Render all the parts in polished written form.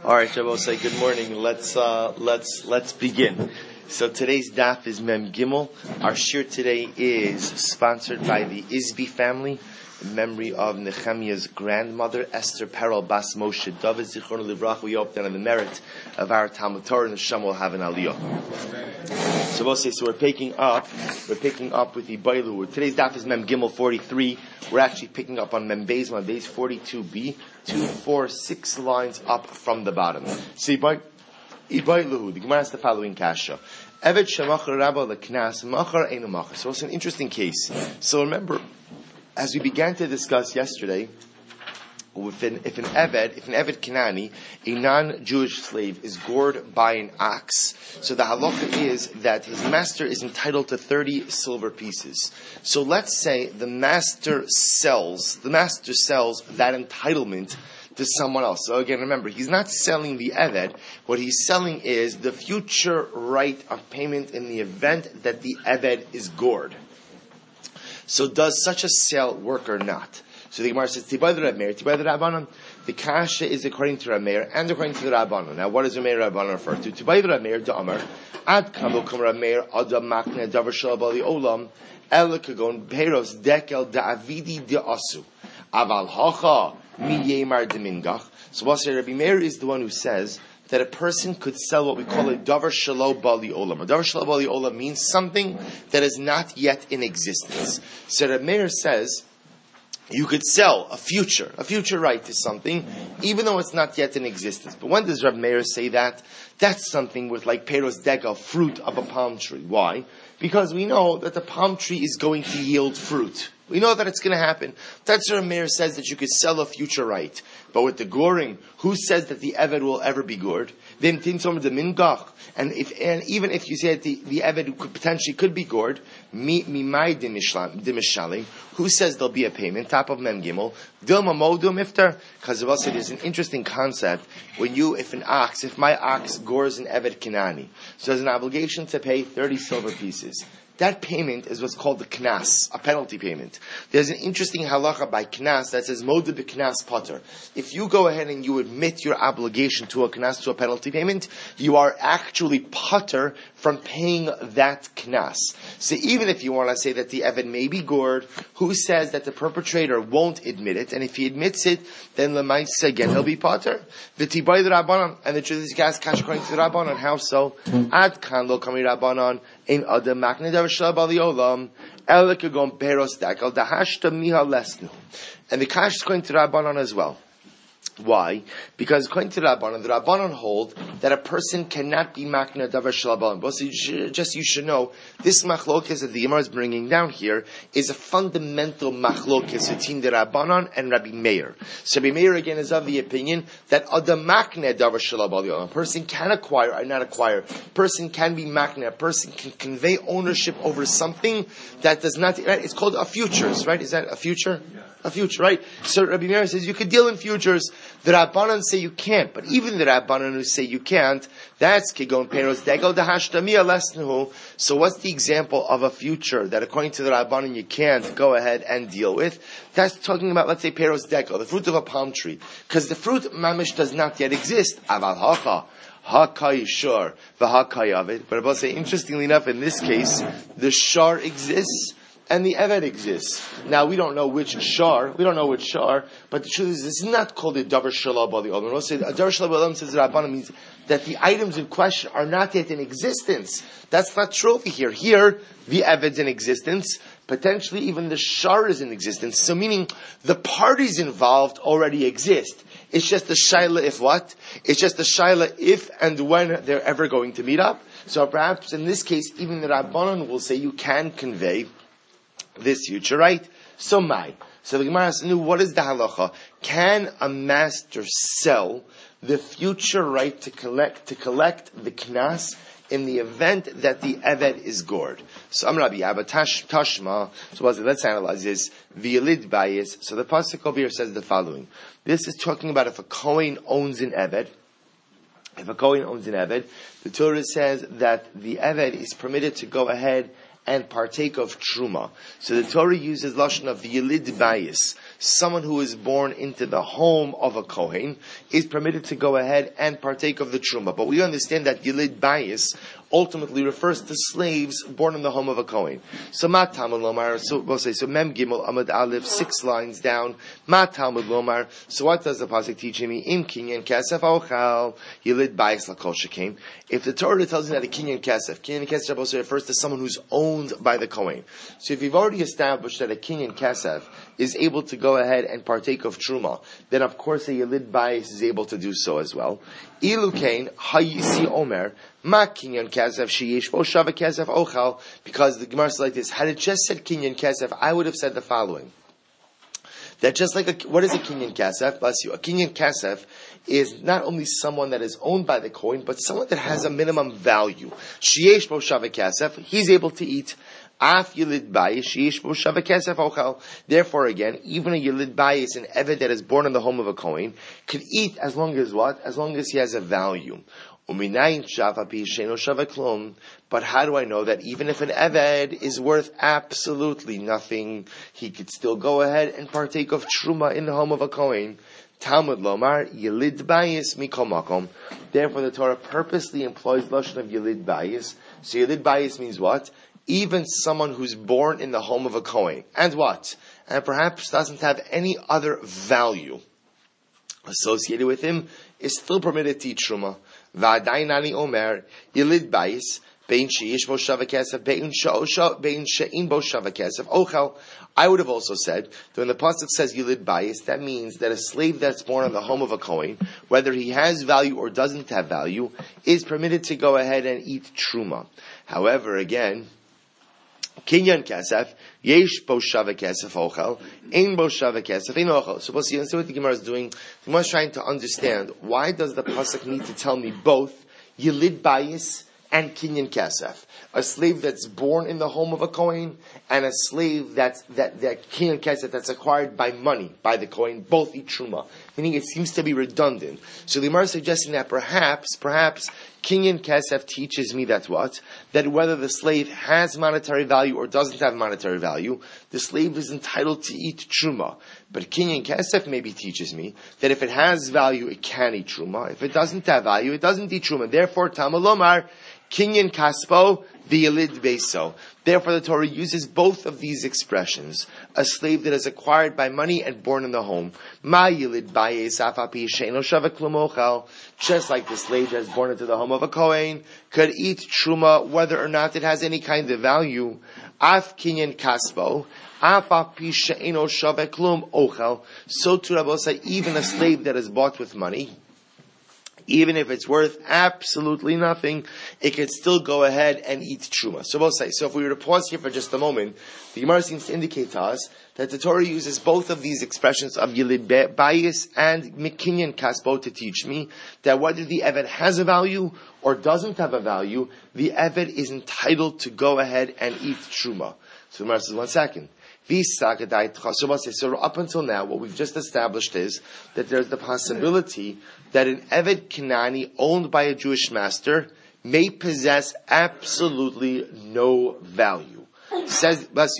All right, Shabbos, say good morning. Let's begin. So today's daf is Mem Gimel. Our shir today is sponsored by the Isby family in memory of Nehemiah's grandmother, Esther Perel Bas Moshe David Zichron Livrach. We hope that on the merit of our Talmud Torah, and Hashem will have an aliyah. So we're picking up with the Bailu. Today's daf is Mem Gimel 43. We're actually picking up on Mem Beis 42b, 2, 4, 6 lines up from the bottom. So the Gemara has the following kasha. Eved shemachar rabba leknas machar einu machar. So it's an interesting case. So remember, as we began to discuss yesterday, if an Eved Kanani, a non-Jewish slave, is gored by an ox, so the halacha is that his master is entitled to 30 silver pieces. So let's say the master sells that entitlement to someone else. So again, remember, he's not selling the Eved. What he's selling is the future right of payment in the event that the Eved is gored. So does such a sale work or not? So the Gemara says, Tibay the Rab Meir, Tibay the Rabbanon. The kasha is according to Rab Meir and according to the Rabbanon. Now, what does Rab Meir Rabbanon refer to? Tibay the Rab Meir, Da'amar, Ad Kamo Kum Rab Meir, Adam Makne, Davar Shalab Ali Olam, El Kagon, Peros, Dekel, Da'avidi, Da'asu. Aval Hacha, Mi Yemar Demingach. So Rabbi Meir is the one who says that a person could sell what we call a davar shelo bali olam. A davar shelo bali olam means something that is not yet in existence. So Reb Meir says you could sell a future right to something, even though it's not yet in existence. But when does Reb Meir say that? That's something with like peros dega, fruit of a palm tree. Why? Because we know that the palm tree is going to yield fruit. We know that it's going to happen. That's where Meir says that you could sell a future right. But with the goring, who says that the Eved will ever be gored? Then tinsom the mingach. And even if you say that the Eved could be gored, mimai dimishalim. Who says there'll be a payment? Top of Mem Gimel. Dilma modu miftar. Because there's an interesting concept. If my ox gores an Eved Kinani, so there's an obligation to pay 30 silver pieces. That payment is what's called the knas, a penalty payment. There's an interesting halacha by knas that says modu b'knas potter. If you go ahead and you admit your obligation to a knas, to a penalty payment, you are actually potter from paying that knas. So even if you want to say that the Eved may be gored, who says that the perpetrator won't admit it? And if he admits it, then l'maisa again he'll be potter. The tibay the rabbanon, and the truth is, guys, kash according to the rabbanon. How so? Ad kan lo kami rabbanon. In Adam Makne Davar Shalab Ali Olam, El Kagon Peros Dekel Dahashta Miha Lesnu. And the Kash is going to Rabbanon as well. Why? Because according to the Rabbanon hold that a person cannot be Makne Davar Shalab Ali Olam. Just you should know, this machlokes that the Gemara is bringing down here is a fundamental machlokes between the Rabbanon and Rabbi Meir. So Rabbi Meir again is of the opinion that Adam Makne Davar Shalab Ali Olam. A person can acquire or not acquire. A person can be Makne. A person can convey ownership over something that does not. Right? It's called a futures, right? Is that a future? Yeah. A future, right? So Rabbi Meir says you could deal in futures. The Rabbanon say you can't, but even the Rabbanon who say you can't, that's Kigon Peros Degel Dahashtamia Lesnuhu. So what's the example of a future that according to the Rabbanon you can't go ahead and deal with? That's talking about, let's say, Peros Degel, the fruit of a palm tree. Because the fruit, mamish, does not yet exist. Aval Hacha. Hakai shor, v'hakai avid. But I will say, interestingly enough, in this case, the shar exists and the Eved exists. Now, we don't know which shar, but the truth is, this is not called a davar shalab ali olam. A davar shalab ali olam, says the Rabbanan, means that the items in question are not yet in existence. That's not true over here. Here, the Eved's in existence. Potentially, even the shar is in existence. So, meaning, the parties involved already exist. It's just the shaila if what? It's just the shaila if and when they're ever going to meet up. So perhaps in this case, even the Rabbanon will say you can convey this future right. So the Gemara says, what is the halacha? Can a master sell the future right to collect the knas in the event that the Eved is gored? So Rabbi Abba Tashma. So let's analyze this. V'yilid bayis. So the pasuk over here says the following. This is talking about if a Kohen owns an Eved. If a Kohen owns an Eved, the Torah says that the Eved is permitted to go ahead and partake of truma. So the Torah uses lashon of yilid bayis. Someone who is born into the home of a kohen is permitted to go ahead and partake of the truma. But we understand that yilid bayis ultimately refers to slaves born in the home of a kohen. So ma Talmud lomar. So we'll say, so mem gimel amud aleph, 6 lines down. Ma Talmud lomar. So what does the pasuk teach me? Im kinyan kasef ochal yilid bayis lakol shekem. If the Torah tells you that a kinyan kasef also refers to someone who's owned by the kohen. So if you've already established that a kinyan kasef is able to go ahead and partake of truma, then of course a yilid bayis is able to do so as well. Ilu kain hayisi omer ma kinyan kasef sheyesh bo shava kasef ochal. Because the Gemara says like this: had it just said kinyan kasef, I would have said the following: that just like what is a kinyan kasef? Bless you. A kinyan kasef is not only someone that is owned by the kohen, but someone that has a minimum value. Sheyesh bo shava kasef, he's able to eat. Af yilid bayis sheyesh bo shava kasef ochal. Therefore, again, even a yilid bayis, an eved that is born in the home of a kohen, could eat as long as what? As long as he has a value. But how do I know that even if an eved is worth absolutely nothing, he could still go ahead and partake of truma in the home of a kohen? Talmud lomar yilid bayis mikol makom. Therefore, the Torah purposely employs lashon of yilid bayis. So yilid bayis means what? Even someone who's born in the home of a kohen, and what? And perhaps doesn't have any other value associated with him, is still permitted to eat truma. Va'adainani omer yilid bayis bein sheyesh bo shava kesef bein she'in bo shava kesef ochel. I would have also said that when the pasuk says yilid bayis, that means that a slave that's born in the home of a kohen, whether he has value or doesn't have value, is permitted to go ahead and eat truma. However, again, kinyan kasef, yesh bo shava kesef ochel, ein bo shava kesef ein ochel. So we'll see what the Gemara is doing. The Gemara is trying to understand, why does the pasuk need to tell me both yilid bayis and kinyan kasef? A slave that's born in the home of a kohen, and a slave that kinyan kasef that's acquired by money, by the kohen, both eat truma. Meaning it seems to be redundant. So the Gemara is suggesting that perhaps kinyan kasef teaches me that what? That whether the slave has monetary value or doesn't have monetary value, the slave is entitled to eat truma. But kinyan kasef maybe teaches me that if it has value, it can eat truma. If it doesn't have value, it doesn't eat truma. Therefore, Talmud lomar kinyan kaspo v'yilid beso. Therefore, the Torah uses both of these expressions: a slave that is acquired by money and born in the home. Ma yilid bayis afapi she'eno shava klum ochel. Just like the slave that is born into the home of a kohen could eat truma whether or not it has any kind of value. Af kinyan kaspo afapi she'eno shava klum ochel. So too, Rabbi said, even a slave that is bought with money, even if it's worth absolutely nothing, it could still go ahead and eat truma. So we'll say, so if we were to pause here for just a moment, the Gemara seems to indicate to us that the Torah uses both of these expressions of yilid bayis and kinyan kaspo to teach me that whether the eved has a value or doesn't have a value, the eved is entitled to go ahead and eat truma. So the Gemara says, 1 second. So up until now, what we've just established is that there's the possibility that an Eved Kanani owned by a Jewish master may possess absolutely no value. Says the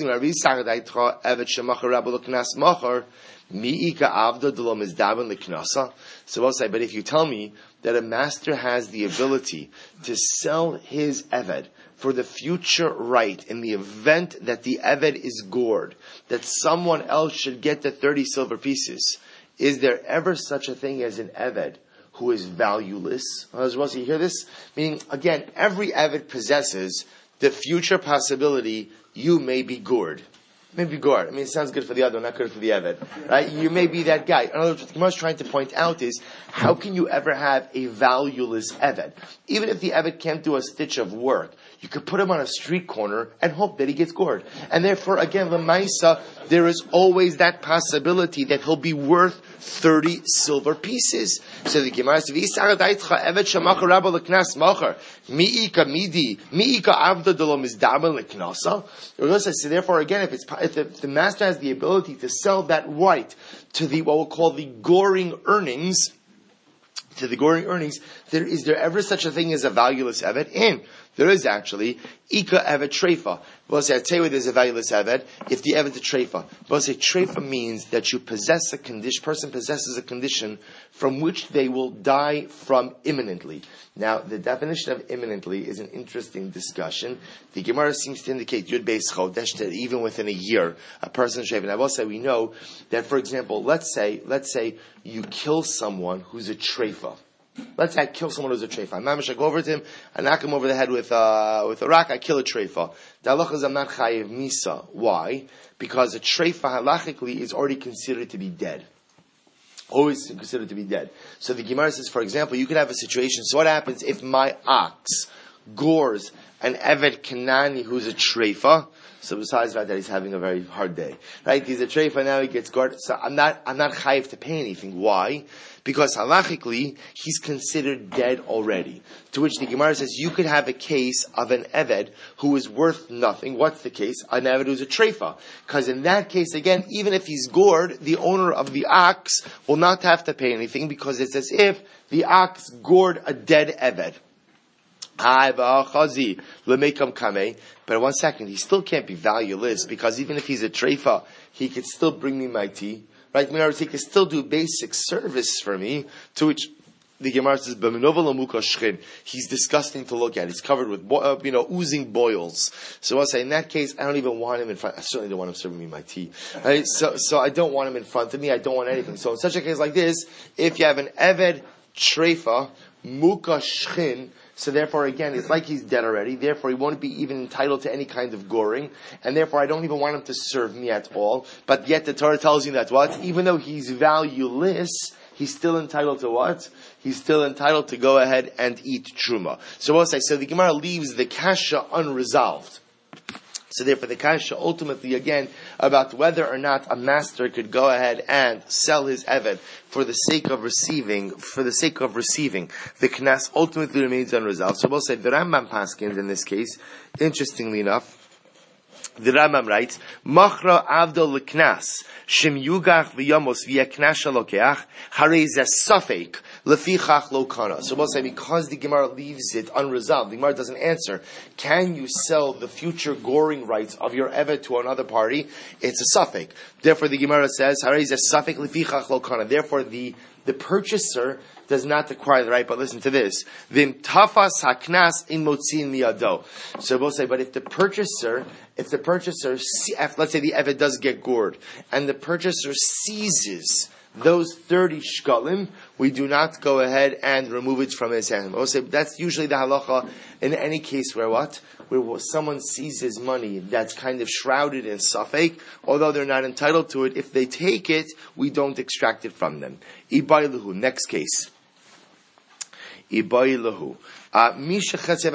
So we'll say, but if you tell me that a master has the ability to sell his Eved for the future right in the event that the Eved is gored, that someone else should get the 30 silver pieces, is there ever such a thing as an Eved who is valueless? You hear this? Meaning, again, every Eved possesses the future possibility you may be gored. Maybe gored. I mean, it sounds good for the other, not good for the Eved. Right? You may be that guy. In other words, what the Gemara is trying to point out is, how can you ever have a valueless Eved? Even if the Eved can't do a stitch of work, you could put him on a street corner and hope that he gets gored. And therefore, again, Lamaisa, there is always that possibility that he'll be worth 30 silver pieces. So the Gemara says, so therefore, again, if the master has the ability to sell that right to the what we'll call the goring earnings, is there ever such a thing as a valueless Eved? And There is actually Ika Evet Treifa. We'll say, I tell you where there's a valueless Evet, if the Evet's a Treifa. We'll say Treifa means that you possess a condition, person possesses a condition from which they will die from imminently. Now, the definition of imminently is an interesting discussion. The Gemara seems to indicate Yud Beis Chodesh, that even within a year, a person is shaving. I will say, we know that, for example, let's say you kill someone who's a Treifa. Let's say I kill someone who's a treifa. I go over to him, I knock him over the head with a rock, I kill a treifa. The halacha is I'm not chayiv misa. Why? Because a treifa halachically is already considered to be dead. Always considered to be dead. So the Gemara says, for example, you could have a situation, so what happens if my ox gores an Evet Kanani who's a treifa? So besides that, he's having a very hard day, right? He's a treifa, now he gets gored. So I'm not chayiv to pay anything. Why? Because halachically, he's considered dead already. To which the Gemara says, you could have a case of an Eved who is worth nothing. What's the case? An Eved who's a treifa. Because in that case, again, even if he's gored, the owner of the ox will not have to pay anything because it's as if the ox gored a dead Eved. But 1 second, he still can't be valueless because even if he's a treifa, he could still bring me my tea. Right? He can still do basic service for me, to which the Gemara says, he's disgusting to look at. He's covered with, oozing boils. So I'll say, in that case, I don't even want him in front. I certainly don't want him serving me my tea. Right? So I don't want him in front of me. I don't want anything. So in such a case like this, if you have an Eved Treifa, Muka Shchin, so therefore, again, it's like he's dead already. Therefore, he won't be even entitled to any kind of goring. And therefore, I don't even want him to serve me at all. But yet the Torah tells you that what? Even though he's valueless, he's still entitled to what? He's still entitled to go ahead and eat truma. So we'll say, so the Gemara leaves the kasha unresolved. So therefore, the kasha ultimately, again, about whether or not a master could go ahead and sell his eved for the sake of receiving, the knas ultimately remains unresolved. So we'll say the Rambam paskins in this case, interestingly enough, the Rambam writes, Machra avdol l'knas, shem yugach v'yamos v'yaknash alokeach, harei zeh safek, lefichach lo kana. So we'll say, because the Gemara leaves it unresolved, the Gemara doesn't answer, can you sell the future goring rights of your evet to another party? It's a safek. Therefore the Gemara says, harei zeh safek lefichach lo kana. Therefore the purchaser does not acquire the right, but listen to this. Vim tafas haknas in motzin miyado. So we'll say, but if the purchaser, let's say the evet does get gored, and the purchaser seizes those 30 shkalim, we do not go ahead and remove it from his hand. We'll say that's usually the halacha in any case where what? Where someone seizes money that's kind of shrouded in safek, although they're not entitled to it, if they take it, we don't extract it from them. Ibailuhu, next case. Ibailuhu. That's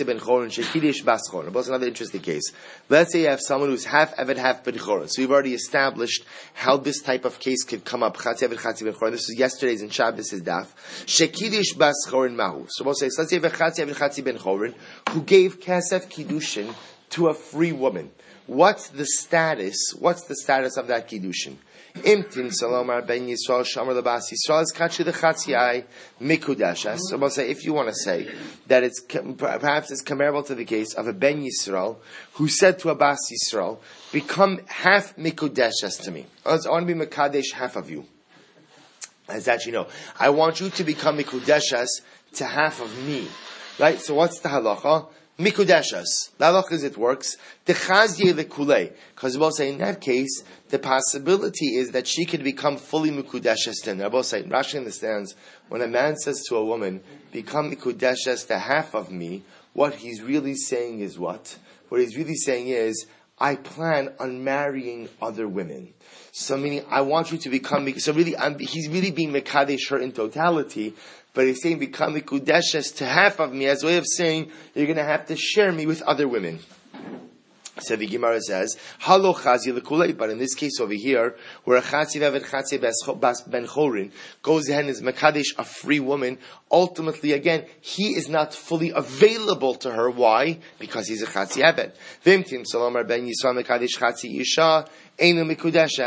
another interesting case. Let's say you have someone who's half Evet, half Bechora. So we've already established how this type of case could come up. This is yesterday's in Shabbos' daf. Shekidish bas chorin mahu. So we'll say, let's say Chatzi ben Chorin, who gave Kesef Kiddushin to a free woman. What's the status of that Kiddushin? Imtim Salomar ben Yisrael Shamar Labas Yisrael is Kachi the Chatziai Mikudashas. So we'll say, if you want to say that it's perhaps it's comparable to the case of a ben Yisrael who said to a Bas Yisrael, become half Mikudashas to me. I want to be Mekadesh half of you. As that you know, I want you to become Mikudashas to half of me. Right? So what's the halacha? Mikudashas. The halacha is it works. Techazye lekulei. Because we'll say in that case, the possibility is that she could become fully Mikudashas then. Rabbi say, Rashi understands, when a man says to a woman, become Mikudashas to half of me, what he's really saying is what? What he's really saying is, I plan on marrying other women. So meaning, I want you to become, so really, he's really being Mekadesh her in totality, but he's saying become Mikudashas to half of me as a way of saying, you're going to have to share me with other women. So the Gemara says, Halo chazi lekulei, but in this case over here, where a chatzi ve'vet chatzi ben chorin goes ahead and is mekadesh a free woman, ultimately again, he is not fully available to her. Why? Because he's a chatzi evet. Vimtim salomar ben yisrael mekadesh chatzi isha, einu mikudashas,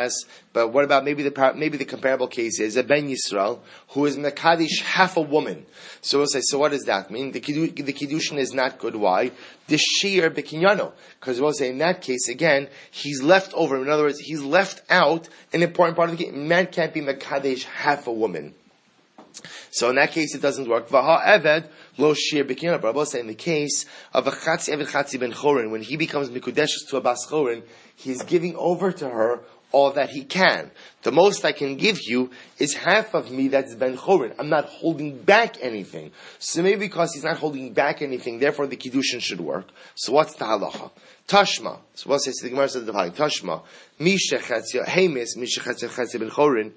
But what about maybe the comparable case is a Ben Yisrael who is mekadesh half a woman. So we'll say, so what does that mean? The kiddushin is not good. Why? The shear bekinyano, because we'll say in that case again he's left over. In other words, he's left out an important part of the case. Man can't be mekadesh half a woman. So in that case, it doesn't work. Vaha eved lo shir b'kinyana. But I will say in the case of a chatzi eved chatzi ben chorin, when he becomes mikudeshes to a bas chorin, he's giving over to her all that he can. The most I can give you is half of me that's ben chorin. I'm not holding back anything. So maybe because he's not holding back anything, therefore the kiddushin should work. So what's the halacha? Tashma. So what says the Gemara says the following. Tashma. Misha chatzia hemis misha chatzia chatzia ben chorin.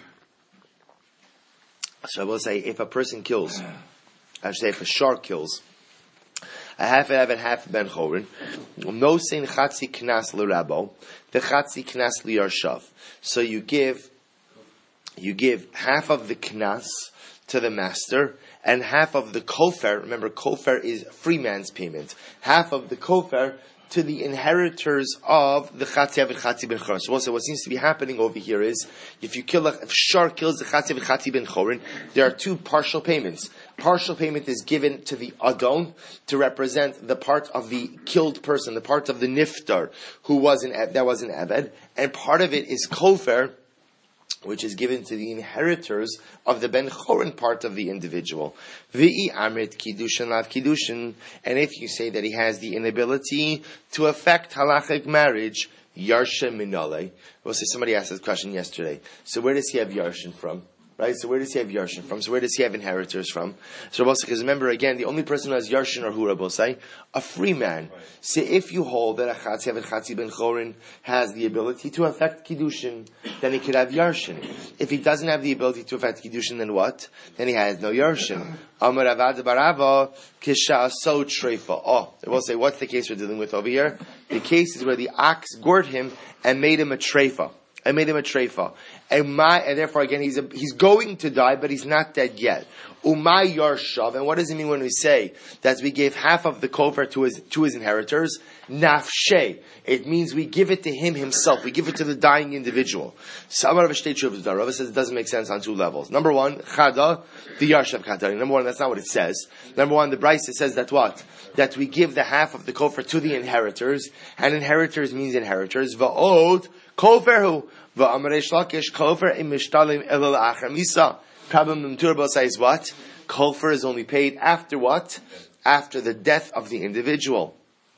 So I will say, if a person kills, I should say, if a shark kills, a half eved, half ben chorin, no sein chatzi knas l'rabo, the chatzi knas liyarshav. So you give half of the knas to the master, and half of the kofer. Remember, kofer is free man's payment. Half of the kofer to the inheritors of the chatzi eved chatzi ben chorin. So also, what seems to be happening over here is, if shark kills the chatzi eved chatzi ben chorin, there are two partial payments. Partial payment is given to the adon to represent the part of the killed person, the part of the niftar that was an eved, and part of it is kofer, which is given to the inheritors of the ben chorin part of the individual. V'i amrit kiddushin lav kiddushin, and if you say that he has the inability to affect halachic marriage, yarsha minale. We'll say somebody asked this question yesterday. So where does he have yarshin from? Right? So where does he have yarshin from? So where does he have inheritors from? So Rabbi, because remember again, the only person who has yarshin or who, Rabbi, say a free man. So if you hold that a chatzi eved chatzi ben chorin has the ability to affect kiddushin, then he could have yarshin. If he doesn't have the ability to affect kiddushin, then what? Then he has no yarshin. Amar avad barava kisha so treifa. Oh, I will say, what's the case we're dealing with over here? The case is where the ox gored him and made him a treifa. And therefore, again, he's going to die, but he's not dead yet. Umay yarshav. And what does it mean when we say that we gave half of the kofer to his inheritors? Nafshe. It means we give it to him himself. We give it to the dying individual. Rava says it doesn't make sense on two levels. Number one, chada, the yarshav katari. Number one, that's not what it says. Number one, the Brisa says that what? That we give the half of the kofer to the inheritors, and inheritors means inheritors. Va'od, kofer hu, va'amarei shlakish, kofer im mishtalim elul acher misa. Problem Turbo says what? Kofer is only paid after what? After the death of the individual.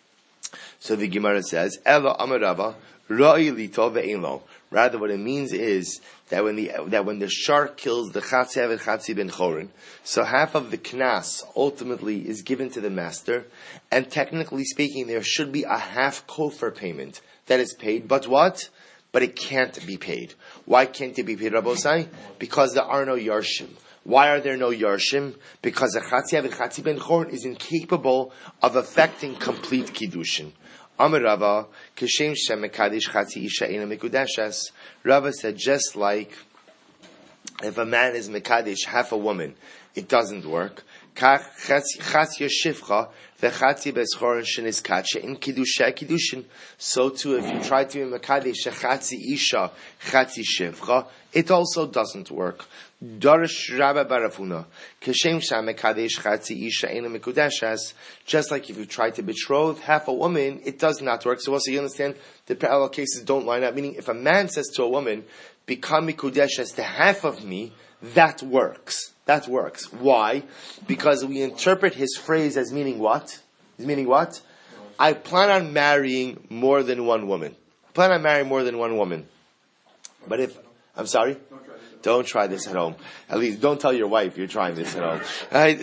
So the Gemara says, Elo amarava, ra'i lito ve'inlo. Rather, what it means is that when the shark kills the chatzi eved chatzi ben chorin, so half of the knas ultimately is given to the master, and technically speaking, there should be a half kofer payment that is paid. But what? But it can't be paid. Why can't it be paid, Rabbosai? Because there are no yarshim. Why are there no yarshim? Because the chatzi eved chatzi ben chorin is incapable of affecting complete kiddushin. Amar Rava, Kishem Shem Mekadesh Chatzi Isha Eina Mikudeshes. Rava said, just like if a man is Mekadesh, half a woman, it doesn't work. Chatzi Shivcha, the Chatzi Beschorin Shenis Katshe in Kiddusha Kiddushin. So too, if you try to be Mekadesh Chatzi Isha, Chatzi Shivcha, it also doesn't work. Darish Rabba Barafuna. Kashem Sham Mekadesh Chatzi Isha Eina Mikudeshes. Just like if you try to betroth half a woman, it does not work. So also you understand the parallel cases don't line up. Meaning, if a man says to a woman, "Become Mikudeshes to half of me," that works. That works. Why? Because we interpret his phrase as meaning what? As meaning what? I plan on marrying more than one woman. Plan on marrying more than one woman. But if I'm sorry. Don't try this at home. At least don't tell your wife you're trying this at home. Right?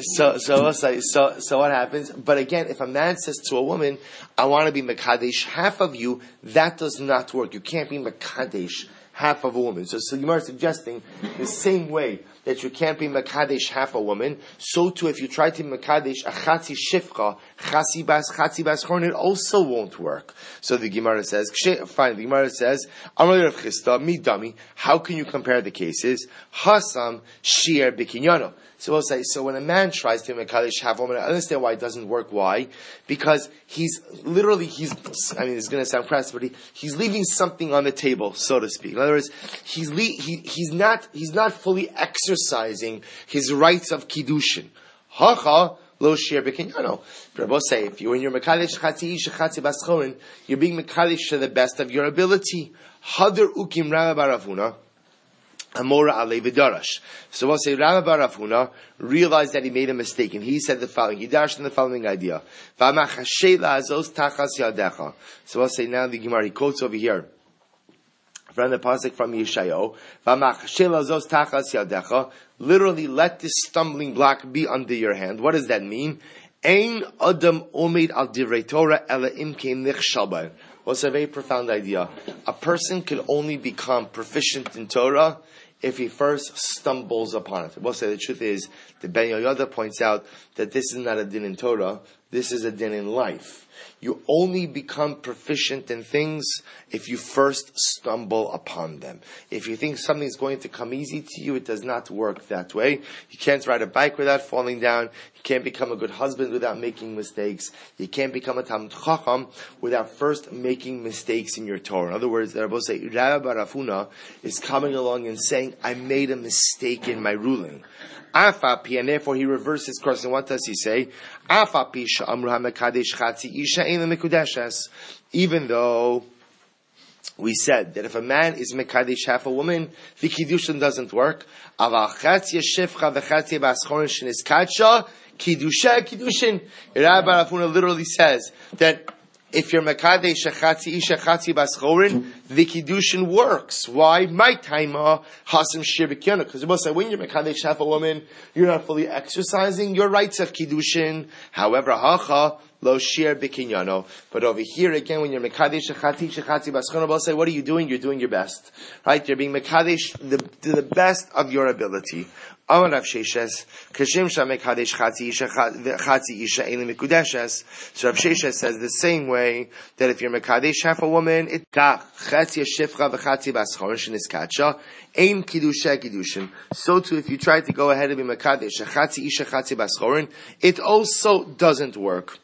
So what happens? But again, if a man says to a woman, I want to be Mekadesh, half of you, that does not work. You can't be Mekadesh, half of a woman. So Gemara is suggesting the same way that you can't be Mekadesh, half a woman, so too if you try to be Mekadesh, a Chatzi Shifcha, Chatzi Bas Horn, it also won't work. So the Gemara says, fine, the Gemara says, Amar Rav Chisda, mi dami, how can you compare the cases? Hasam, Shir, Bikinyano. So we'll say, so when a man tries to mekadesh half a woman, I understand why it doesn't work. Why? Because he's, I mean, it's going to sound crass, but he's leaving something on the table, so to speak. In other words, he's not fully exercising his rights of kiddushin. Hacha, lo shir b'kinyano. Rabbi say, if when you're mekadesh chatzi isha chatzi baschorin, you're being mekadesh to the best of your ability. Hadar ukim Rabbi bar Avuna, Amora alei v'darash. So we'll say Rabbi bar Avuna realized that he made a mistake, and he said the following. He dashed in the following idea. V'amachashay la'azos tachas yadecha. So we'll say now the Gemara, he quotes over here from the pasuk from Yeshayahu, "V'amachashay la'azos tachas yadecha." Literally, let this stumbling block be under your hand. What does that mean? Ein adam omed al divrei Torah ela imkein nichshal b'hem. What's a very profound idea? A person can only become proficient in Torah if he first stumbles upon it. We'll say the truth is, the Ben Yoyada points out that this is not a din in Torah, this is a din in life. You only become proficient in things if you first stumble upon them. If you think something's going to come easy to you, it does not work that way. You can't ride a bike without falling down. You can't become a good husband without making mistakes. You can't become a Talmid Chacham without first making mistakes in your Torah. In other words, the Rebbe say, Rabbi bar Avuna is coming along and saying, I made a mistake in my ruling. Afapi, and therefore he reverses course. And what does he say? Afapi sha'amru ha'mekadesh chatzi isha ein lemekudeshes. Even though we said that if a man is mekadesh half a woman, the kiddushin doesn't work. Aval chatzia shifcha v'chatzia baschorin sheniskadsha kiddushin. Rabbi bar Avuna literally says that if you're mekadesh chatzi isha chatzi baschorin, the kiddushin works. Why? My taima hasim shir b'kiana. Because the say when you're mekadesh half a woman, you're not fully exercising your rights of kiddushin. However, hacha lo shir b'kinyano. But over here again, when you're mekadesh chatzi isha chatzi baschorin, we'll say, what are you doing? You're doing your best, right? You're being mekadesh to the best of your ability. Amar Rav Sheshes, Kashim Shamek Hadesh Chatzi Isha Eilim Mikudeshes. So Rav Sheshes says the same way that if you're Mekadesh half a woman, it Kach Chatzi Shifcha v'Chatzi Baschorin Sheniskadsha Ein Kiddusha Kiddushin. So too, if you try to go ahead and be Mekadesh Chatzi Isha Chatzi Baschorin, it also doesn't work.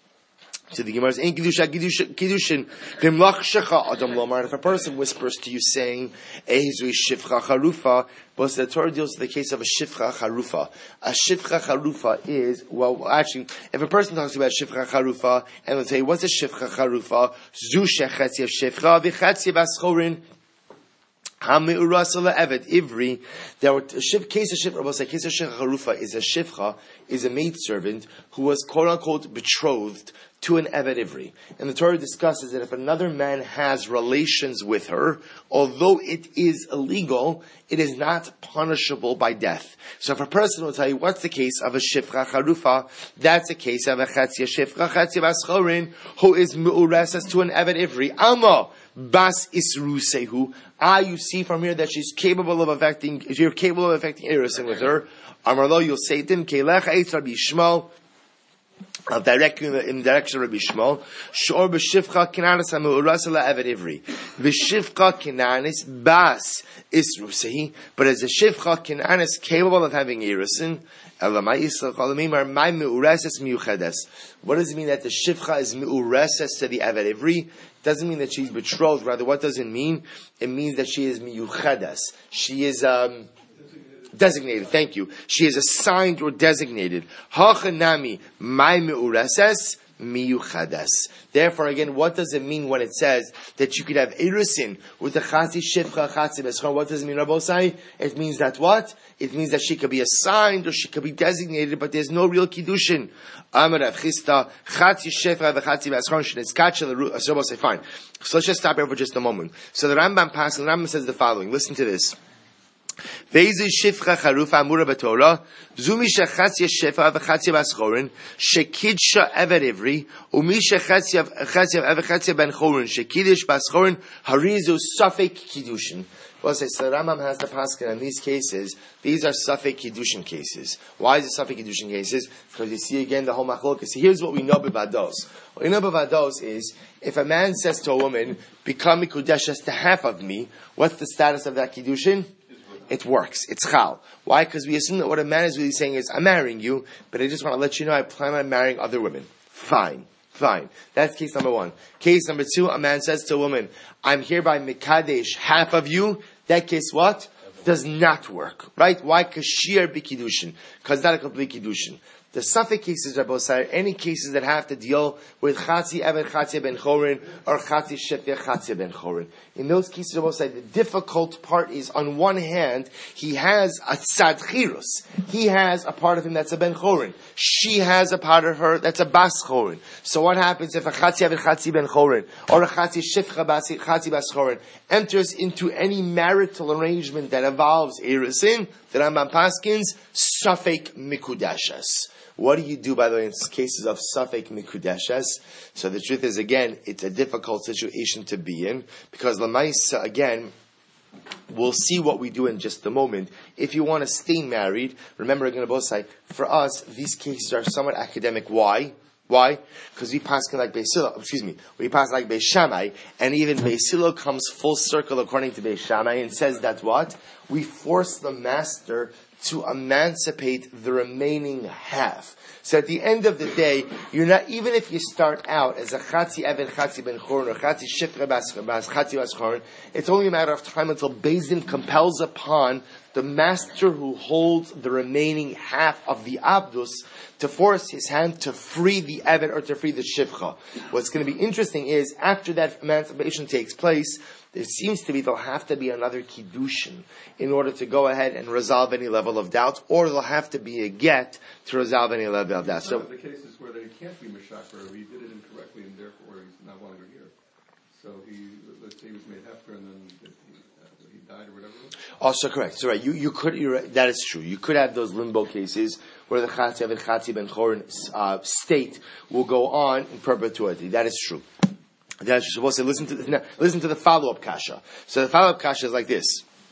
So the Gemara is in kiddushin v'mlach shecha adam lomar. If a person whispers to you saying "Ehizui shifcha charufa," but the Torah deals with the case of a shifcha charufa. A shifcha charufa is actually, if a person talks about shifcha charufa and will say, "What's a shifcha charufa?" Zu shechetzi shifcha v'chetzi baschorin. Ivri. There case of shifcha charufa is a shifcha, is a maidservant who was quote unquote betrothed to an Evet Ivri. And the Torah discusses that if another man has relations with her, although it is illegal, it is not punishable by death. So if a person will tell you what's the case of a shifcha charufa, that's a case of a chatzia shifcha chatzia baschorin who is mu'uresas to an Evet Ivri. Alma bas isrusehu. You see from here that you're capable of affecting Erisin with her. Amarlo, you'll say it in Kelech Eitz Rabbi Yishmael. I'll direct you in the direction of Rabbi Yishmael. Shor b'shifcha kinanis ha'mu'uras la'eved ivri. B'shifcha kinanis bas isrusehi. But as a shifcha kinanis capable of having Erisin, what does it mean that the shifcha is mi'ureses to the Evet Ivri? Doesn't mean that she's betrothed. Rather, what does it mean? It means that she is miyuchedes. She is designated. Thank you. She is assigned or designated. Hachanami my mi'ureses miyuchedes. Therefore, again, what does it mean when it says that you could have Erisin with the chatzi shifcha chatzi beschor? What does it mean, Rabbosai? It means that what? It means that she could be assigned or she could be designated, but there's no real kiddushin. Amar Rav Chisda chatzi shifcha v'chatzi beschor shenitzkatcha l'ru. So Rabbosai, fine. So let's just stop here for just a moment. So the Rambam says the following. Listen to this. Veizu shifcha charufa amura b'Torah zumi shechatzia shefa v'chatzia baschorin shekidsha evet ivri umi shechatzia v'chatzia ben chorin shekiddish baschorin harizu safek kiddushin. Well, so the Rambam has the pasuk in these cases. These are safek kiddushin cases. Why is it safek kiddushin cases? Because you see again the whole machlokas. Here's what we know b'vados. What we know b'vados is if a man says to a woman, "Become mikudeshes to half of me," what's the status of that kiddushin? it works. It's chal. Why? Because we assume that what a man is really saying is, I'm marrying you, but I just want to let you know I plan on marrying other women. Fine. That's case number one. Case number two, a man says to a woman, I'm hereby mikadesh half of you. That case what? Does not work. Right? Why? Because sheer b'kiddushin. Because not a complete kiddushin. The Safek cases are both any cases that have to deal with Chatzi Eved Chatzi Ben Chorin or Chatzi Shefya Chatzi Ben Chorin. In those cases, both the difficult part is, on one hand, he has a Tzad Chirus. He has a part of him that's a Ben Chorin. She has a part of her that's a Bas Chorin. So what happens if a Chatzi Eved Chatzi Ben Chorin or a Chatzi Shefcha Chatzi Bas Chorin enters into any marital arrangement that involves Erusin, the Rambam Paskins, Safek Mikudashas. What do you do, by the way, in cases of Safek Mikudeshes? So the truth is, again, it's a difficult situation to be in, because Lamaisa, again, we'll see what we do in just a moment. If you want to stay married, remember, again, both say, for us, these cases are somewhat academic. Why? Because we pass like Beis Hillel, we pass like Beis Shammai, and even Beis Hillel comes full circle according to Beis Shammai and says that what? We force the master to emancipate the remaining half. So at the end of the day, you're not, even if you start out as a Chatzi Eved Chatzi Ben Chorin or Chatzi Shifra Bas Chatzi Bas Chorin, it's only a matter of time until Beis Din compels upon the master who holds the remaining half of the Abdus to force his hand to free the Eved or to free the Shifcha. What's going to be interesting is, after that emancipation takes place, it seems to be there'll have to be another kiddushin in order to go ahead and resolve any level of doubt, or there'll have to be a get to resolve any level of doubt. So the cases where they can't be Meshacher, he did it incorrectly and therefore he's no longer here. So let's say he was made hefker and then he died or whatever. Also correct. So right, you could, that is true. You could have those limbo cases where the Chatzi Eved Chatzi Ben Chorin state will go on in perpetuity. That is true. That you're supposed to listen to the follow-up kasha. So the follow-up kasha is like this.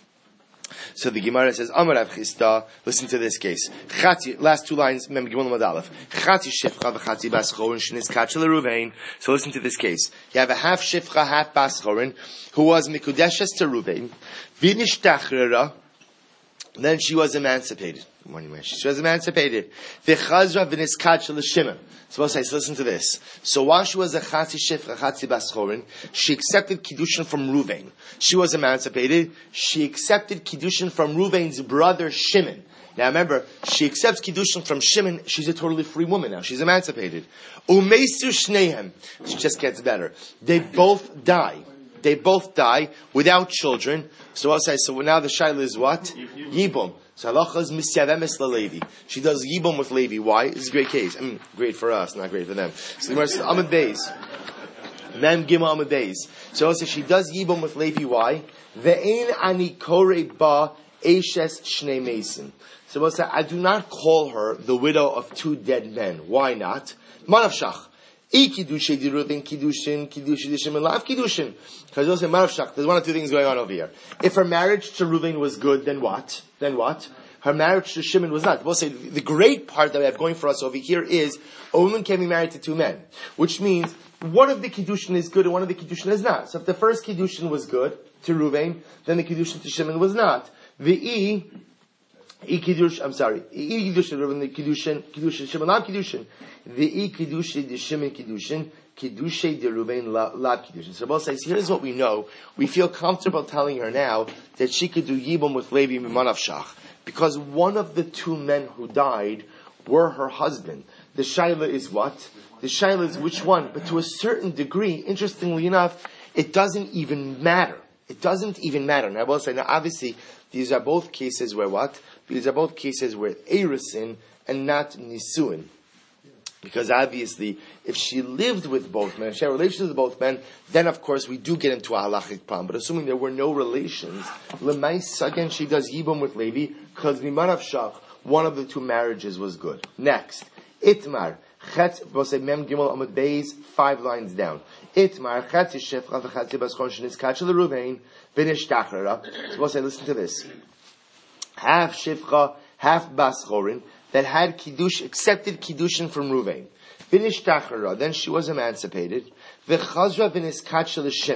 So the Gemara says, Amar Rav Chisda, listen to this case. Chatzi, last two lines, Mem Gimel Amud Aleph. Chatzi Shifcha v'Chatzi Bas Chorin sheniz Kachel Ruvain. So listen to this case. You have a half Shifcha, half Bas Chorin, who was Mikudeshes to Ruvain. V'nishtachrera, then she was emancipated. She was emancipated. V'chazra v'niskachel l'shimon. So listen to this. So while she was a Chatzi Shifcha, Chatzi Bas Chorin, she accepted Kiddushin from Ruvain. She was emancipated. She accepted Kiddushin from Ruvain's brother Shimon. Now remember, she accepts Kiddushin from Shimon. She's a totally free woman now. She's emancipated. Umeisu Shnehem. She just gets better. They both die. Without children. So I'll say, so now the shaila is what? Yibum. So halacha is misyavemes lalevi. She does yibum with Levi. Why? This is a great case. Great for us, not great for them. So the Gemara says, Amud Beis. Mem Gimel Amud Beis. So I'll say, she does yibum with Levi. Why? Ve'ein ani kore ba eshes shnei mesin. So I'll say, I do not call her the widow of two dead men. Why not? Manavshach. Because also there's one or two things going on over here. If her marriage to Reuven was good, then what? Her marriage to Shimon was not. We'll say the great part that we have going for us over here is a woman can be married to two men, which means one of the kiddushin is good and one of the kiddushin is not. So if the first kiddushin was good to Reuven, then the kiddushin to Shimon was not. The kiddushin Shimon lab kiddushin. The kiddushin the Shimon kiddushin kiddushin the Reuven lab kiddushin. So both says, here's what we know. We feel comfortable telling her now that she could do yibum with Levi Mimanavshach because one of the two men who died were her husband. The shaila is what? The shaila is which one? But to a certain degree, interestingly enough, it doesn't even matter. Now I will say, now obviously these are both cases where what? These are both cases where Erusin and not Nisuin. Because obviously, if she lived with both men, if she had relations with both men, then of course we do get into a halachic problem. But assuming there were no relations, Lemais, again, she does Yibum with Levi, because Mimanavshach, one of the two marriages was good. Next, Itmar, we'll say Mem Gimel Amud Beis, 5 lines down. Itmar, Chatzi Shefcha, V'Chatzi Bas Chorin, Sheniz Kachel Ruvain, V'nish Tachrera. So we'll say, listen to this. Half Shefcha, half Bas Chorin, that had accepted Kiddushin from Ruvain. V'nish Tachrera, then she was emancipated. V'chazra v'niskachel Shimon.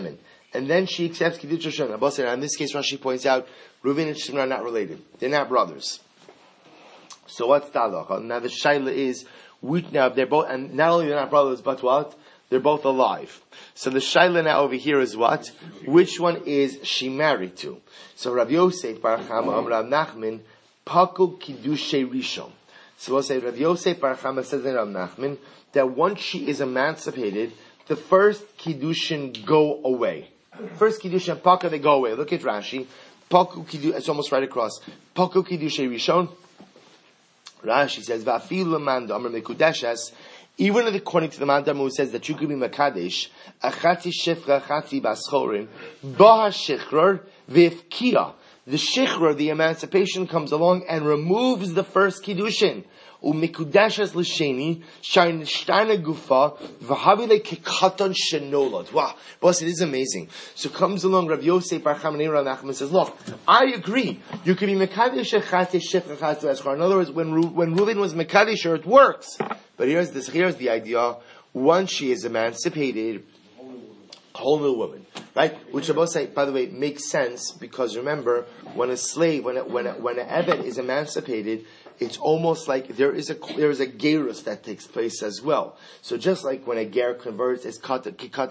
and then she accepts Kiddush Hashem. In this case, Rashi points out, Reuven and Shimon are not related. They're not brothers. So what's the halacha? Now the shaila is, now they're both, and not only they're not brothers, but what? They're both alive. So the shaila now over here is what? Which one is she married to? So Rav Yosef Bar Chama Rav Nachman Pakul Kiddushay Rishon. So we'll say Rav Yosef Bar Chama says in Rav Nachman that once she is emancipated, the first kiddushin go away. First kiddushin Pakul, they go away. Look at Rashi. Pakul Kiddush, it's almost right across. Pakul Kiddushay Rishon. Rashi says Va'afilu Manda Amar Mekudeshes. Even according to the Mandam who says that you could be Makadesh, Achati Shifra, Achati Baschorin, Baha Shichror, Vifkia. The Shichror, the emancipation, comes along and removes the first Kiddushin. Umikudashas Lisheni, Shainishtaina Gufa, Vahabile Kekatan Shenolad. Wow, boss, it is amazing. So comes along Rav Yosef Bar Chama Rav Nachman and says, look, I agree. You could be Mekadesh Achati Shifra, Achati Baschorin. In other words, when Reuven was Mekadesh, it works. But here's the idea. Once she is emancipated, whole new woman, right? Which I both say, by the way, makes sense because remember, when a slave, when an eved is emancipated, it's almost like there is a gerus that takes place as well. So just like when a ger converts, it's katan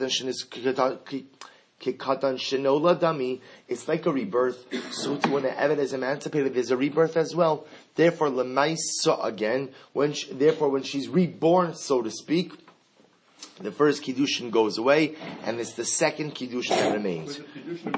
shenola dami. It's like a rebirth. So when an eved is emancipated, there's a rebirth as well. Therefore, lemaisa again. When she's reborn, so to speak, the first kiddushin goes away, and it's the second kiddushin that remains. Was it kiddushin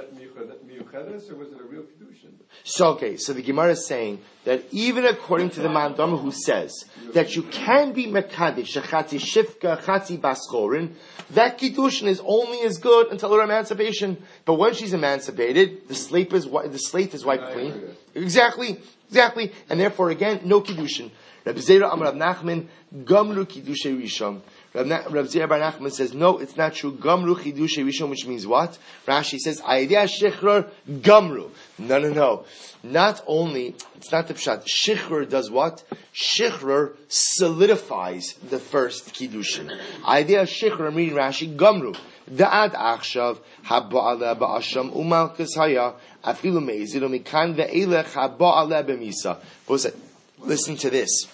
miyuchedes, or was it a real kiddushin? So the Gemara is saying that even according to the Mandam who says that you can be mekadesh chatzi shifka chatzi baschorin, that kiddushin is only as good until her emancipation. But when she's emancipated, the slate is wiped clean. Exactly. And therefore, again, no kiddushin. Reb Zera Amar Rav Nachman Gamru Kiddushay Rishon. Rav Zera Bar Nachman says no, it's not true. Gamru Kiddushay Rishon, which means what? Rashi says Ayideh Shichror Gamru. No. Not only it's not the pshat. Shichror does what? Shichror solidifies the first kiddushin. Ayideh Shichror. I'm reading Rashi Gamru. Da'ad Achshav Haba'ala Ba'asham Umalkus Haya Afilu Meizid Umikan Ve'elech Haba'ala B'Misa. Listen to this.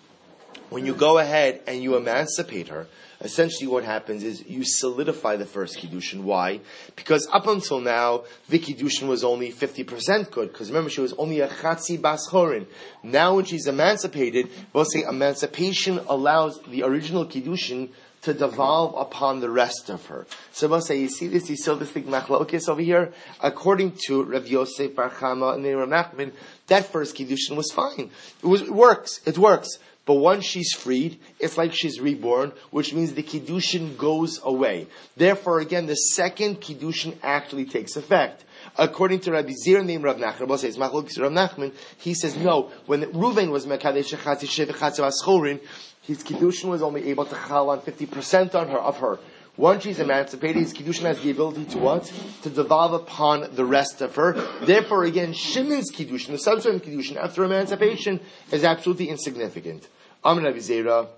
When you go ahead and you emancipate her, essentially what happens is you solidify the first kiddushin. Why? Because up until now, the kiddushin was only 50% good. Because remember, she was only a chatzi baschorin. Now when she's emancipated, we'll say emancipation allows the original kiddushin to devolve upon the rest of her. So we'll say, you see this big machlokes over here? According to Rav Yosef Bar Chama and Rav Nachman, that first kiddushin was fine. It works. But once she's freed, it's like she's reborn, which means the kiddushin goes away. Therefore, again, the second kiddushin actually takes effect. According to Rabbi Zir named Rav Nachman, he says no. When Reuven was mekadesh chatzi sheva chatzi baschorin, his kiddushin was only able to chal on 50% of her. Once she's emancipated, his kiddushin has the ability to what? To devolve upon the rest of her. Therefore, again, Shimon's kiddushin, the subsequent kiddushin after emancipation, is absolutely insignificant. Rabbi Zera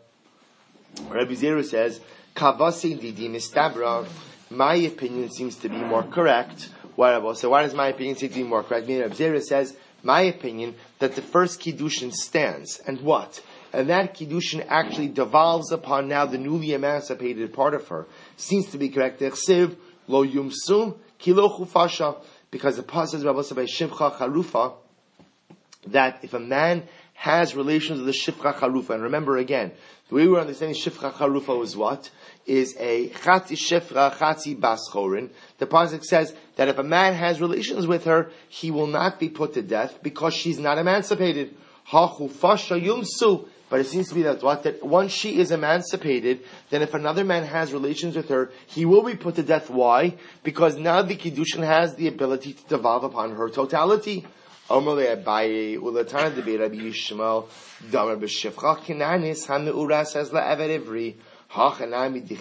says, Kavasi didi mistabra. My opinion seems to be more correct. So why does my opinion seem to be more correct? Rabbi Zera says, my opinion, that the first kiddushin stands. And what? And that kiddushin actually devolves upon now the newly emancipated part of her. Seems to be correct. Lo yumsu kilo chufasha. Because the pasuk says, Rabbi Shivcha Charufa, that if a man has relations with the Shifcha Charufa, and remember again, the way we're understanding Shifcha Charufa is what? Is a Chatzi Shifcha Chatzi Baschorin. The pasuk says that if a man has relations with her, he will not be put to death because she's not emancipated. Ha chufasha yumsu. But it seems to be that once she is emancipated, then if another man has relations with her, he will be put to death. Why? Because now the kiddushin has the ability to devolve upon her totality. Says But according to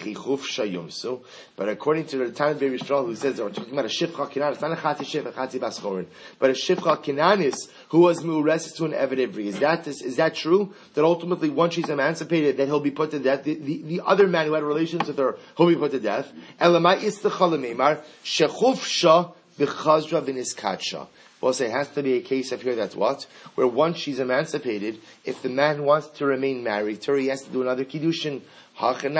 the Tana Beis Yisrael, who says, we're talking about a Shifcha Kenan, it's not a Chatzi Shifcha, Chatzi Bas Chorin, but a Shifcha Kenanis who was Mu'ureses to an Eved Ivri. Is that true? That ultimately, once she's emancipated, that he'll be put to death? The other man who had relations with her, he'll be put to death. Elamai Istacha L'meimar, Shechufsha V'chazra V'niskatsha. We'll say it has to be a case of here that's what? Where once she's emancipated, if the man wants to remain married to her, he has to do another Kiddushin. So to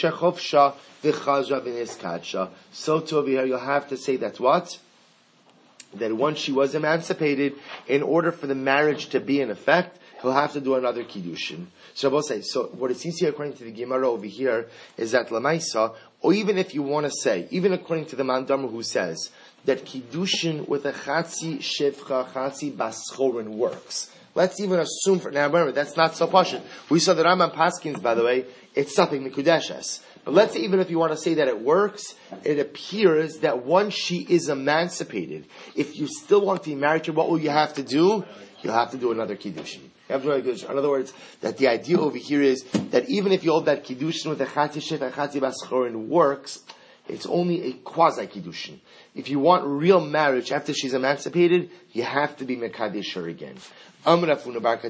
over here, you'll have to say that what? That once she was emancipated, in order for the marriage to be in effect, he'll have to do another Kiddushin. So we'll say, so what it seems here according to the Gemara over here is that Lamaisa, or even if you want to say, even according to the Mandamar who says, that Kiddushin with a Chatzi Shivcha, Chatzi Baschorin works. Let's even assume for now. Remember, that's not so pashut. We saw the Rambam Paskins, by the way, it's something Mikudeshes. But let's say even if you want to say that it works, it appears that once she is emancipated, if you still want to be married to her, what will you have to do? You'll have to do another Kiddushin. You have to do another Kiddushin. In other words, that the idea over here is that even if you hold that Kiddushin with a Chatzi Shef and Chatzi Baschorin works, it's only a quasi-Kiddushin. If you want real marriage after she's emancipated, you have to be Mekadesh her again. There was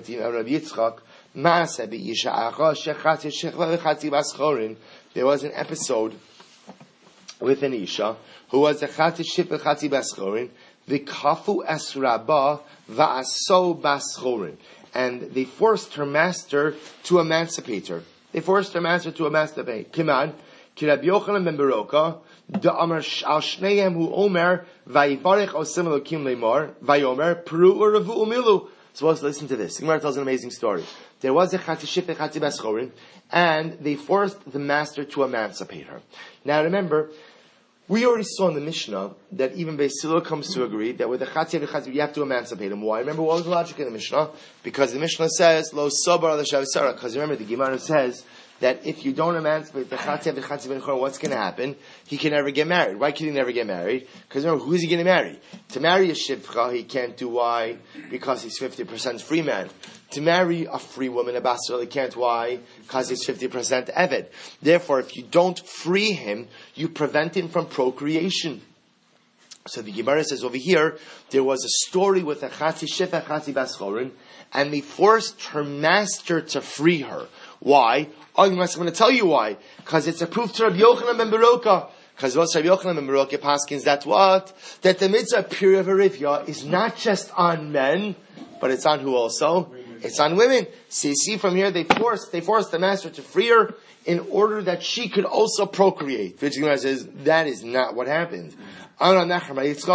an episode with an Isha who was a Chatzi Shif Chatzi Baschorin, the Kafu Esraba Va'aso Baschorin, and they forced her master to emancipate her. Kiman, Kirab Yochanan ben Beroka, the Amar al Shneim hu Omer Vayivarech Osim Elokim Lemar Vayomer Peru Uravu Umilu. So let's listen to this. Gemara tells an amazing story. There was a Chatzi Shif Chatzi Baschorin, and they forced the master to emancipate her. Now remember, we already saw in the Mishnah that even Beis Hillel comes to agree that with the Chatzi and Chatzi you have to emancipate him. Why? Remember, what was the logic in the Mishnah? Because the Mishnah says Lo Sobar L'Shavsara. Because remember, the Gemara says that if you don't emancipate the Chatzi and the Chatzi ben Chor, what's going to happen? He can never get married. Why can he never get married? Because remember, who's he going to marry? To marry a Shivcha, he can't do. Why? Because he's 50% free man. To marry a free woman, a Basra, he can't. Why? Because he's 50% Eved. Therefore, if you don't free him, you prevent him from procreation. So the Gemara says over here, there was a story with a Chatzi Shivcha, Chatzi Baschorin, and they forced her master to free her. Why? I'm going to tell you why. Because it's a proof to Rabbi Yochanan ben Beroka. Because what Rabbi Yochanan ben Beroka paskins that what? That the mitzvah period of Arivya is not just on men, but it's on who also? It's on women. So you see from here, they forced the master to free her in order that she could also procreate. Which Gemara says, that is not what happened. I'm going to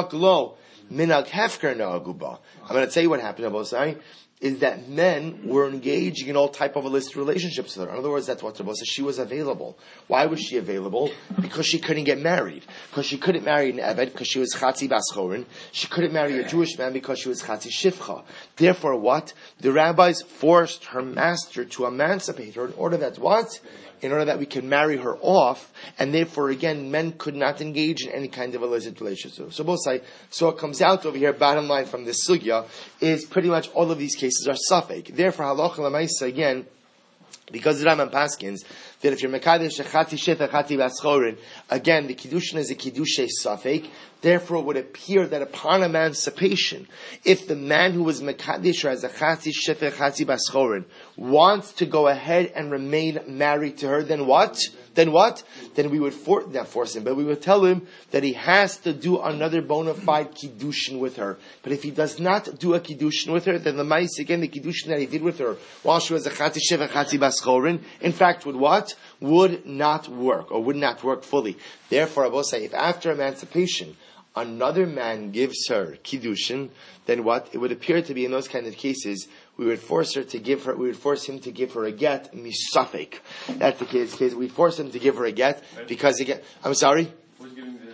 tell you what happened, Abosai. Is that men were engaging in all type of illicit relationships with her. In other words, that's what Rabbi says. She was available. Why was she available? Because she couldn't get married. Because she couldn't marry an Eved, because she was Chatzi Baschorin. She couldn't marry a Jewish man because she was Chatzi Shivcha. Therefore, what? The rabbis forced her master to emancipate her in order that what? In order that we can marry her off, and therefore, again, men could not engage in any kind of illicit relationship. So it comes out over here, bottom line from this sugya, is pretty much all of these cases are suffik. Therefore, halacha l'maisa, again, because the Rambam paskins, that if you're mekadesh a Chatzi Shif a Chatzi Baschorin, again, the kiddushin is a kiddushay suffik. Therefore, it would appear that upon emancipation, if the man who was mekadesh as a Chatzi Shif a Chatzi Baschorin wants to go ahead and remain married to her, then what? Then we would not force him, but we would tell him that he has to do another bona fide kiddushin with her. But if he does not do a kiddushin with her, then the mais, again, the kiddushin that he did with her while she was a Chatzi Shif a Chatzi Baschorin, in fact, would what? Would not work, or would not work fully. Therefore, I will say, if after emancipation, another man gives her kiddushin, then what? It would appear to be in those kind of cases, we would force him to give her a get, misafek. That's the case. We'd force him to give her a get, because again, I'm sorry? Who's giving the get?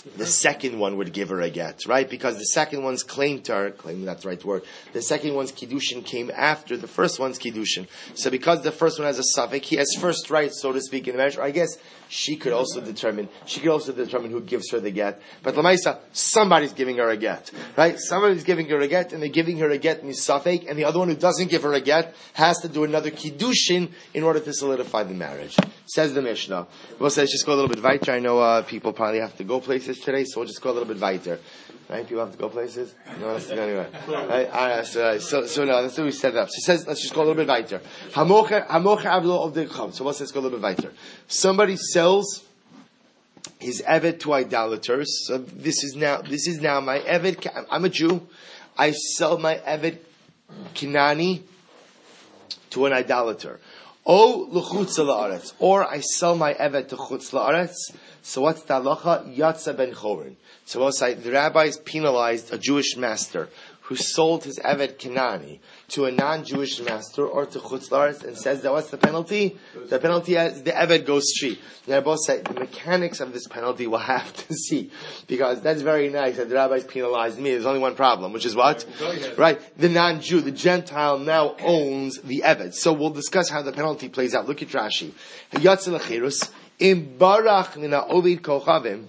the second one would give her a get, right? Because the second one's claim to her, claim, that's the right word, the second one's kiddushin came after the first one's kiddushin. So because the first one has a suffix, he has first right, so to speak, in the marriage. Or I guess she could also determine who gives her the get. But Lamaisa, somebody's giving her a get, right? Somebody's giving her a get, and they're giving her a get misafek, and the other one who doesn't give her a get has to do another kiddushin in order to solidify the marriage. Says the Mishnah. We'll say, let's just go a little bit weiter. I know people probably have to go places today, so we'll just go a little bit weiter. Right? People have to go places? No, let's go anyway. Right? So no, that's what we set it up. So it says, let's just go a little bit weiter. So let's go a little bit weiter. Somebody sells his eved to idolaters. So this is now my eved. I'm a Jew. I sell my eved Kinani to an idolater. O l'chutz la'aretz, or I sell my eved to chutz la'aretz. So what's the halacha? Yatsa ben chorin. So we'll say the rabbis penalized a Jewish master who sold his eved Kinani to a non-Jewish master or to chutz la'aretz, and says that what's the penalty? The penalty is the eved goes free. The rabbis say the mechanics of this penalty we'll have to see, because that's very nice that the rabbis penalized me. There's only one problem, which is what? Right? The non-Jew, the Gentile now owns the eved. So we'll discuss how the penalty plays out. Look at Rashi. Yatsa l'chirus im barach mina ovid kochavim.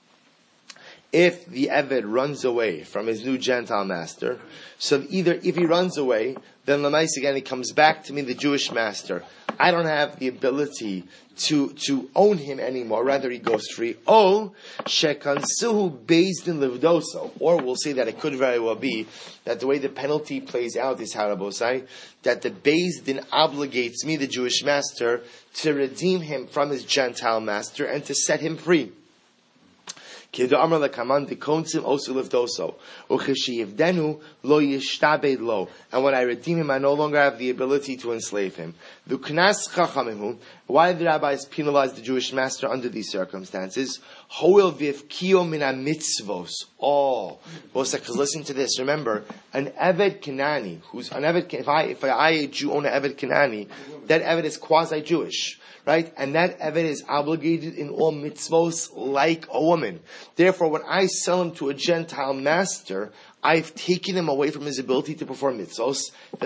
If the Eved runs away from his new Gentile master, so either if he runs away, then Lamais again he comes back to me, the Jewish master. I don't have the ability to own him anymore. Rather, he goes free. Oh, shekansuhu based in livdoso. Or we'll say that it could very well be that the way the penalty plays out is harabosai, that the Beis Din obligates me, the Jewish master, to redeem him from his Gentile master and to set him free. And when I redeem him, I no longer have the ability to enslave him. Why did the rabbis penalize the Jewish master under these circumstances? Because listen to this. Remember, an Eved Kenani, who's an Eved, if I a Jew own an Eved Kenani, that Eved is quasi-Jewish. Right? And that Eved is obligated in all mitzvos like a woman. Therefore, when I sell him to a Gentile master, I've taken him away from his ability to perform mitzvos.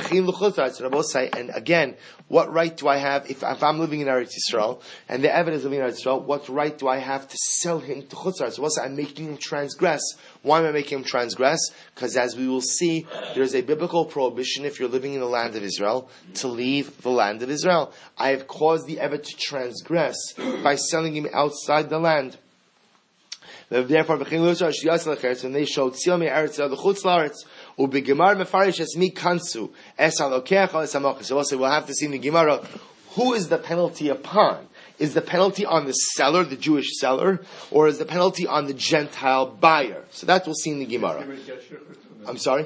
And again, what right do I have if I'm living in Eretz Yisrael and the Eved is living in Eretz Yisrael? What right do I have to sell him to Chutzar? So I'm making him transgress. Why am I making him transgress? Because as we will see, there's a biblical prohibition if you're living in the land of Israel to leave the land of Israel. I have caused the Eved to transgress by selling him outside the land. Therefore, when they showed Tzil me Eretz the Chutz La'aretz, u'begemar mefarish es mi kansu es halokecha es hamocha. So also we'll have to see in the Gemara who is the penalty upon. Is the penalty on the seller, the Jewish seller, or is the penalty on the Gentile buyer? So that we'll see in the Gemara. I'm sorry?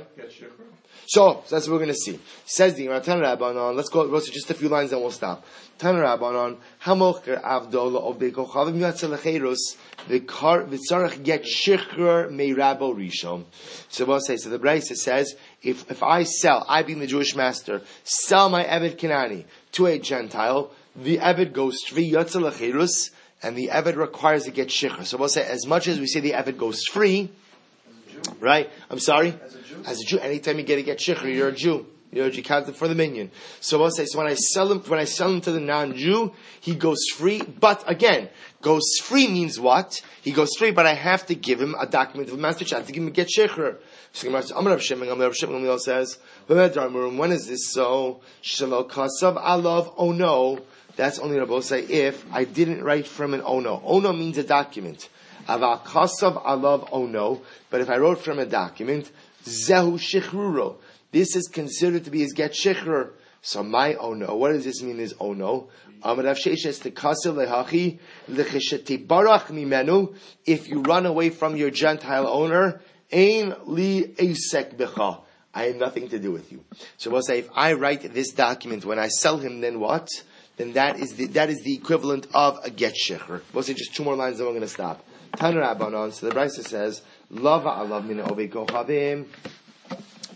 So that's what we're going to see. Says the Gemara, Tana Rabbanon, let's go to just a few lines and we'll stop. Tana Rabbanon, Hamocher Avdola of Bekochavim Yatzelecherus, V'tzarech get Shechrer Meirabo Rishon. So we'll say, so the Brisa says, if I being the Jewish master, sell my Eved Kenani to a Gentile, the Eved goes free, Yatzelecherus, and the Eved requires to get Shechrer. So we'll say, as much as we say the Eved goes free, right? I'm sorry? As a Jew, anytime you get shikhr, you're a Jew. You're counted for the minion. So we'll say, so when I sell him to the non-Jew, he goes free. But again, goes free means what? He goes free, but I have to give him a document of master. I have to give him a get shikhr. So Amar Rav Shimon says, when is this so? Shelo kasav alav ono. That's only Rabbi say if I didn't write from an ono. Ono means a document. Aval kasav alav ono. But if I wrote from a document, zehu shichruro. This is considered to be his get shichr. So my ono. What does this mean? Is ono? Amarav sheishes the kasav lehachi lechesheti barach mimenu. If you run away from your Gentile owner, ein li eisek becha. I have nothing to do with you. So we'll say if I write this document when I sell him, then what? Then that is the equivalent of a get shichr. We'll say just two more lines, then we're going to stop. Tana Rabbanon. So the Brisa says, Lava alav min ovei kochavim.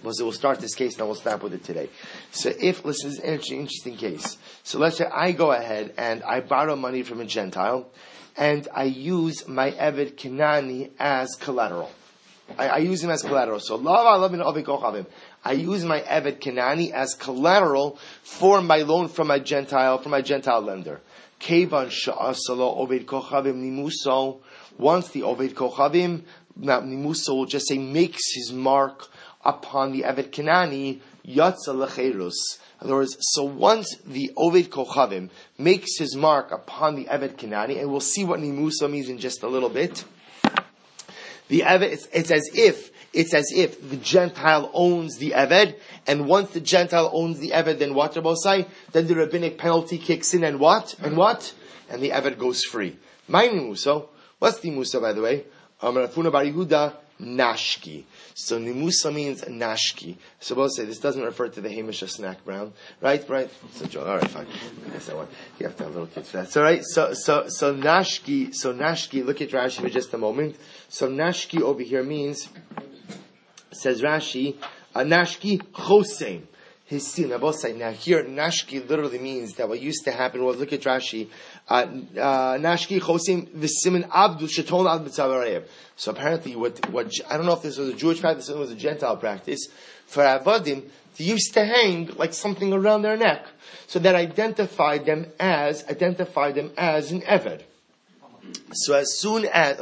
we'll start this case and then we'll stop with it today. So if, listen, this is an interesting case. So let's say I go ahead and I borrow money from a Gentile and I use my Eved Kenani as collateral. I use him as collateral. So I use my Eved Kenani as collateral for my loan from my Gentile lender. Kevan sha'asalo Oved Kochavim nimuso. Once the Oved Kochavim, now nimuso will just say makes his mark upon the Eved Kenani, yatsa lecherus. In other words, so once the Oved Kochavim makes his mark upon the Eved Kenani, and we'll see what nimuso means in just a little bit. The Eved, it's as if the Gentile owns the Eved, and once the Gentile owns the Eved, then what, Rabbosai? Then the rabbinic penalty kicks in, and what? And the Eved goes free. My nimuso. What's the nimuso, by the way? Rafuna bar Yehuda, nashki. So nimusa means nashki. So we'll say this doesn't refer to the Hamish snack brown, right? It's a joke. All right, fine. I guess that one. You have to have little kids for that. So right. So nashki. Look at Rashi for just a moment. So nashki over here means, says Rashi, nashki chosem. His sin. Now here, nashki literally means that what used to happen was, look at Rashi, nashki chosim v'simin abdu sheton ad b'tzavarev. So apparently, what I don't know if this was a Jewish practice or it was a Gentile practice. For avodim, they used to hang like something around their neck, so that identified them as an eved. So as soon as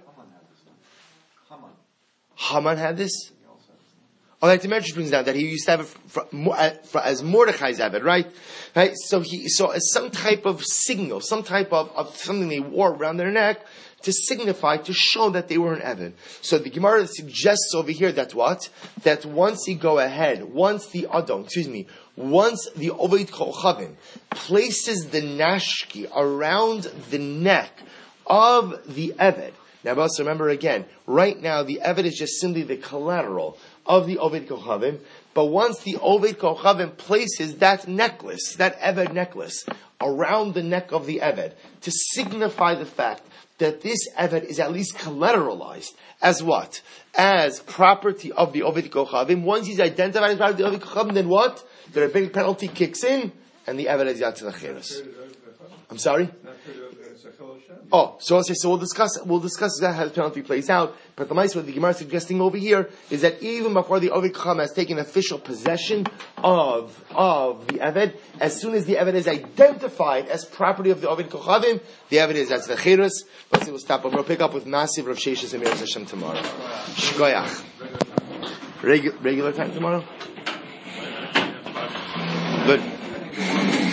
Haman had this. Oh, like the Medrash brings down that he used to have it as Mordechai's Eved, right? So as some type of signal, some type of something they wore around their neck to signify, to show that they were an Eved. So the Gemara suggests over here that what? That once the Oved Kochavim places the Nashki around the neck of the Eved. Now, also remember again, right now the Eved is just simply the collateral of the Oved Kochavim, but once the Oved Kochavim places that necklace, that Eved necklace, around the neck of the Eved, to signify the fact that this Eved is at least collateralized as what? As property of the Oved Kochavim. Once he's identified as property of the Oved Kochavim, then what? The rabbinic penalty kicks in, and the Eved is Yatz Lecheres. I'm sorry? Oh, so we'll discuss that how the penalty plays out. But the what the Gemara is suggesting over here is that even before the Oved Kochavim has taken official possession of the Eved, as soon as the Eved is identified as property of the Oved Kochavim, the Eved is as the Cherus. Let's see, we'll stop. We'll pick up with massive Rav Sheshes and Meir Hashem tomorrow. Shkoyach. Regular time tomorrow? Good.